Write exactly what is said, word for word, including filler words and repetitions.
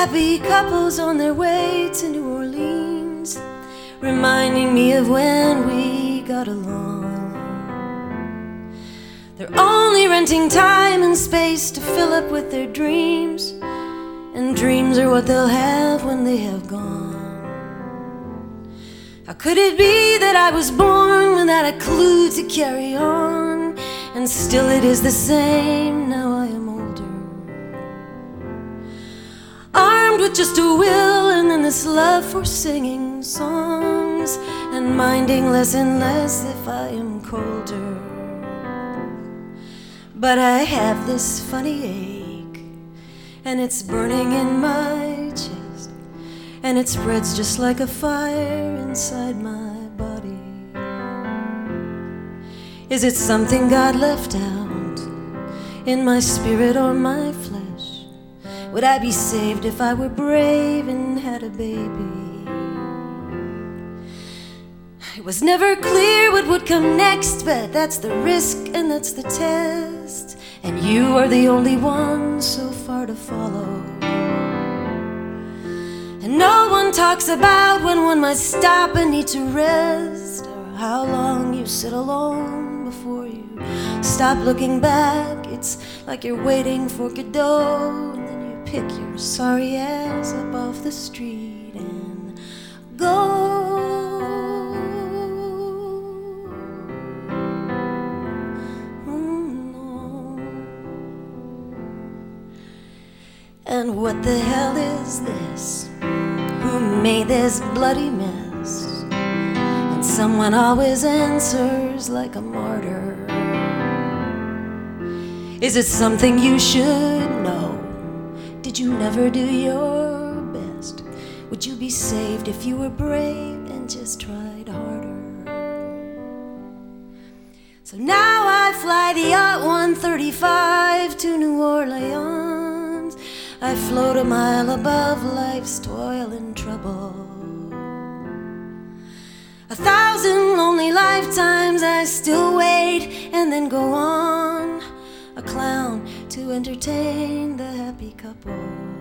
happy couples on their way to New Orleans, reminding me of when we got along. They're only renting time and space to fill up with their dreams, and dreams are what they'll have when they have gone. How could it be that I was born without a clue to carry on, and still it is the same now I am older, armed with just a will and then this love for singing songs, and minding less and less if I am colder. But I have this funny ache, and it's burning in my chest, and it spreads just like a fire inside my body. Is it something God left out in my spirit or my flesh? Would I be saved if I were brave and had a baby? It was never clear what would come next, but that's the risk and that's the test, and you are the only one so far to follow. And no one talks about when one must stop and need to rest, or how long you sit alone before you stop looking back. It's like you're waiting for Godot, and then you pick your sorry ass up off the street and go. And what the hell is this? Who made this bloody mess? And someone always answers like a martyr. Is it something you should know? Did you never do your best? Would you be saved if you were brave and just tried harder? So now I fly the yacht one thirty-five to New Orleans. I float a mile above life's toil and trouble. A thousand lonely lifetimes I still wait and then go on, a clown to entertain the happy couple.